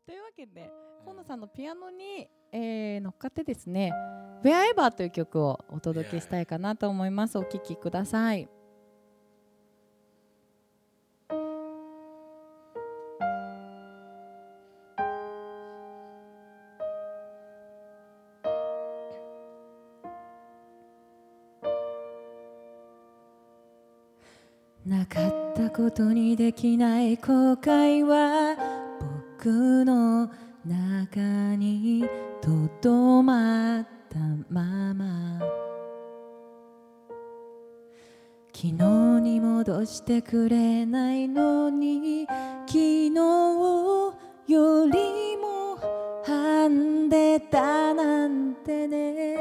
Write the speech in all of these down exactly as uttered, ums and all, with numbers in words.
というわけで河野さんのピアノに、えー、乗っかってですね「Wherever」という曲をお届けしたいかなと思います。お聴きください。なかったことにできない後悔は僕の中にとどまったまま、昨日に戻してくれないのに昨日よりもはんでたなんてね。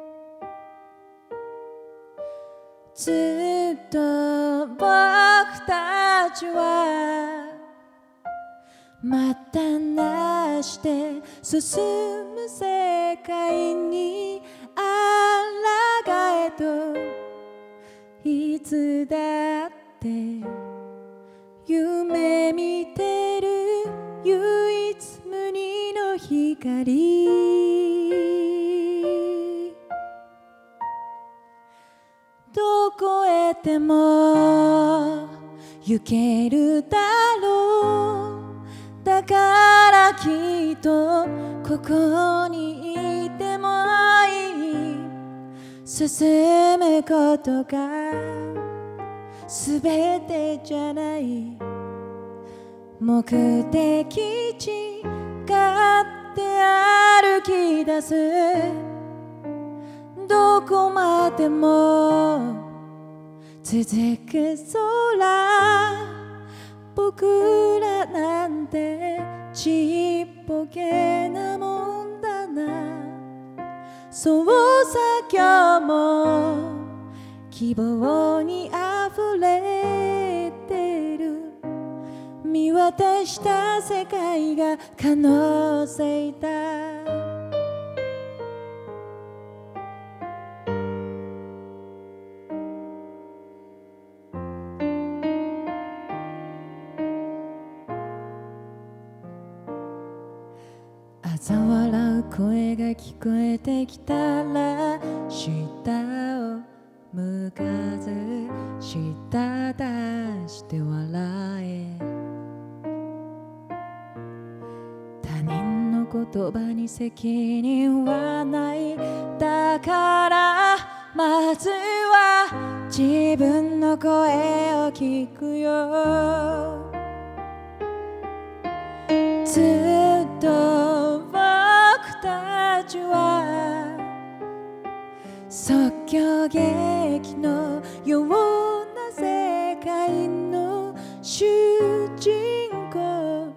ずっと僕たちはまたなして進む世界にあらがえといつだって夢見てる唯一無二の光、どこへでも行けるだろう、だからきっとここにいてもいい、進むことが全てじゃない、目的地がって歩き出す、どこまでも続く空、僕らなんてちっぽけなもんだな。そうさ今日も希望にあふれてる、見渡した世界が可能性だ。嘲笑う声が聞こえてきたら下を向かず舌出して笑え、他人の言葉に責任はない、だからまずは自分の声を聞くよ。ずっと僕たちは即興劇のような世界の主人公、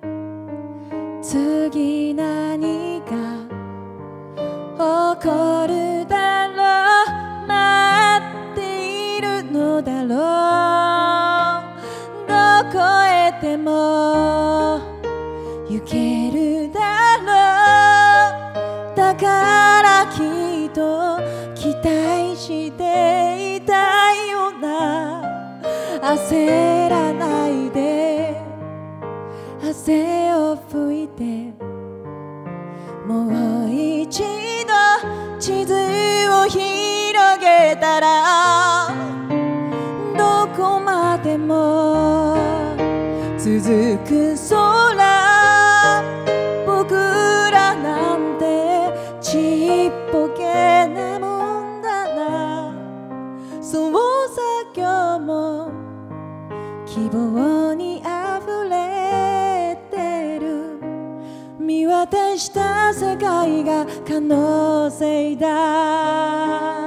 次何が起こるだろう、待っているのだろう、どこへでも行けるだろう、だからきっと期待していたような、焦らないで汗を拭いて、もう一度地図を広げたらどこまでも続く空、僕らなんてちっぽけなもんだな。そうさ今日も希望にあふれてる、見渡した世界が可能性だ。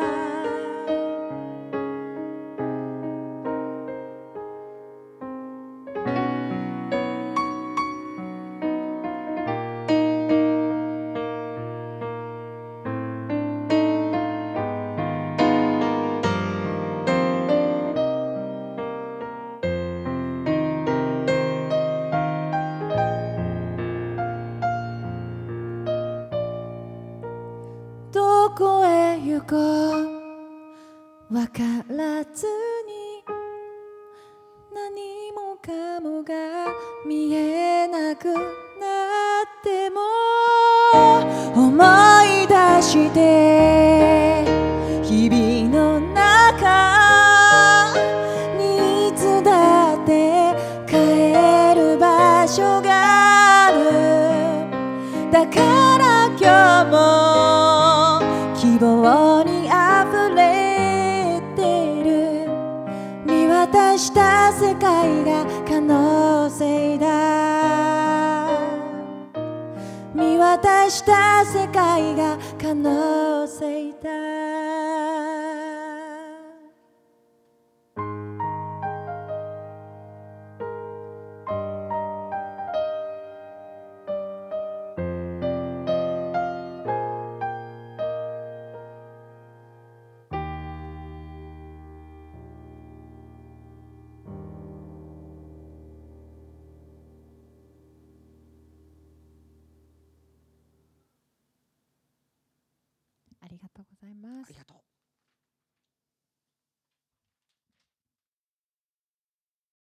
どこへ行こうわからずに、何もかもが見えなくなってて日々の中にいつだって帰る場所がある。だから今日も希望にあふれてる。見渡した世界が可能性だ。見渡した世界が可能性だ。ありがとうございます。 ありがとう。